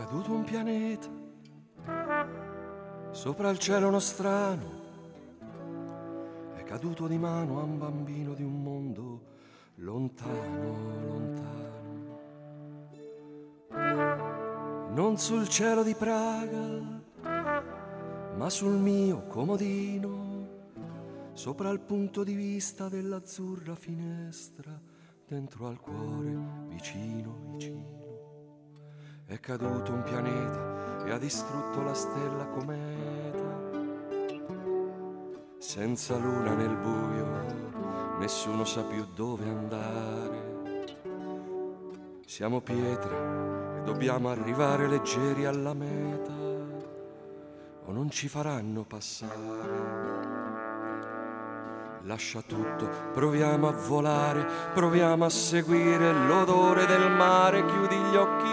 caduto un pianeta sopra il cielo nostrano, è caduto di mano a un bambino di un mondo lontano, lontano. Non sul cielo di Praga, ma sul mio comodino, sopra il punto di vista dell'azzurra finestra, dentro al cuore, vicino, vicino. È caduto un pianeta e ha distrutto la stella cometa. Senza luna nel buio, nessuno sa più dove andare. Siamo pietre e dobbiamo arrivare leggeri alla meta, o non ci faranno passare. Lascia tutto, proviamo a volare, proviamo a seguire l'odore del mare, chiudi gli occhi,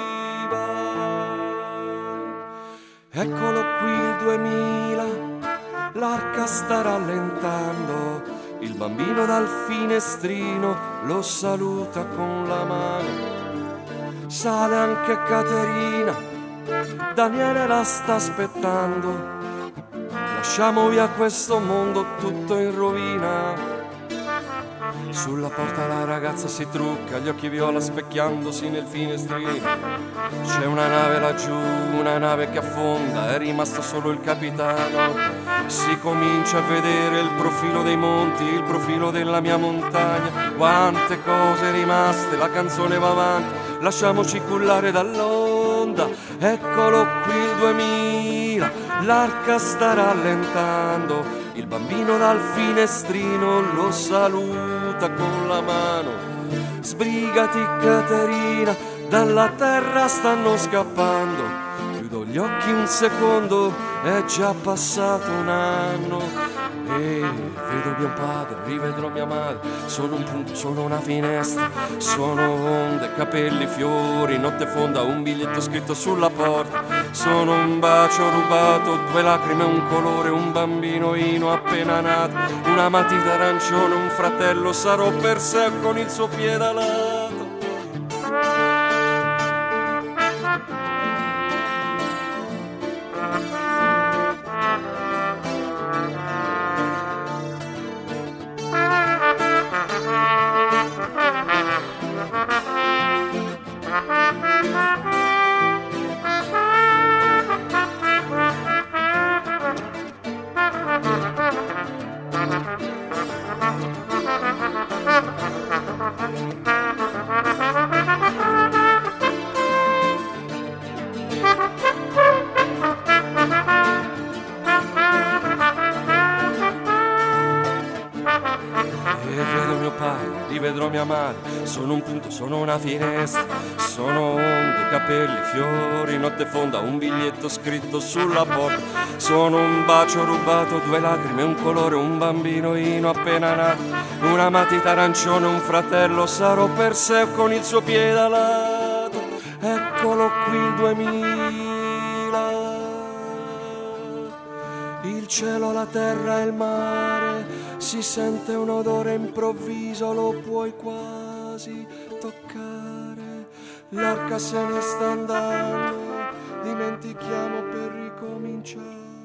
vai. Eccolo qui il 2000, l'arca sta rallentando, il bambino dal finestrino lo saluta con la mano. Sale anche Caterina, Daniele la sta aspettando. Lasciamo via questo mondo tutto in rovina. Sulla porta la ragazza si trucca, gli occhi viola specchiandosi nel finestrino. C'è una nave laggiù, una nave che affonda, è rimasto solo il capitano. Si comincia a vedere il profilo dei monti, il profilo della mia montagna. Quante cose rimaste, la canzone va avanti, lasciamoci cullare dall'onda. Eccolo qui il 2000, l'arca sta rallentando, il bambino dal finestrino lo saluta con la mano. Sbrigati Caterina, dalla terra stanno scappando. Chiudo gli occhi un secondo, è già passato un anno. E vedo mio padre, rivedrò mia madre. Sono un punto, sono una finestra, sono onde, capelli, fiori, notte fonda, un biglietto scritto sulla porta. Sono un bacio rubato, 2 lacrime, un colore, un bambinoino appena nato, una matita arancione, un fratello, sarò per sé con il suo piedalato. Rivedrò mia madre, sono un punto, sono una finestra, sono onde, capelli, fiori, notte fonda, un biglietto scritto sulla porta. Sono un bacio rubato, 2 lacrime, un colore, un bambinoino appena nato, una matita arancione, un fratello, sarò per sé con il suo piedalato. Eccolo qui il 2000, il cielo, la terra e il mare. Si sente un odore improvviso, lo puoi quasi toccare. L'arca se ne sta andando, dimentichiamo per ricominciare.